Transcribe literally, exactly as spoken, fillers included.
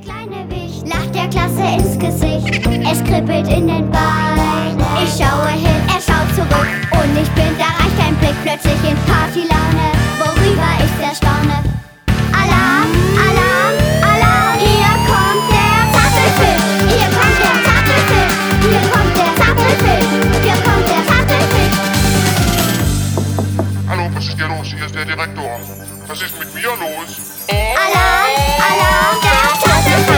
kleine Wicht lacht der Klasse ins Gesicht. Es kribbelt in den Beinen. Ich schaue hin, er schaut zurück. Und ich bin, da reicht ein Blick plötzlich in Partylaune. Worüber ich erstaune. Alarm, Alarm, Alarm. Hier kommt der Sattelfisch. Hier kommt der Sattelfisch. Hier kommt der Sattelfisch. Hier kommt der Sattelfisch. Hallo, was ist hier los? Hier ist der Direktor. Was ist mit mir los? Oh. Alarm, Alarm, der Sattelfisch.